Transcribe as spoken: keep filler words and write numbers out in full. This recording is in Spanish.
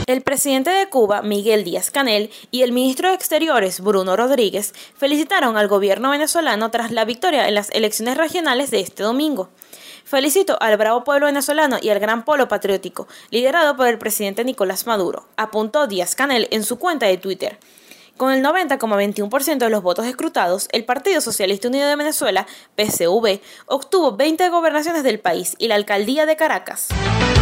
El presidente de Cuba, Miguel Díaz-Canel, y el ministro de Exteriores, Bruno Rodríguez, felicitaron al gobierno venezolano tras la victoria en las elecciones regionales de este domingo. Felicito al bravo pueblo venezolano y al gran polo patriótico, liderado por el presidente Nicolás Maduro, apuntó Díaz-Canel en su cuenta de Twitter. Con el noventa coma veintiuno por ciento de los votos escrutados, el Partido Socialista Unido de Venezuela, P S U V, obtuvo veinte gobernaciones del país y la alcaldía de Caracas.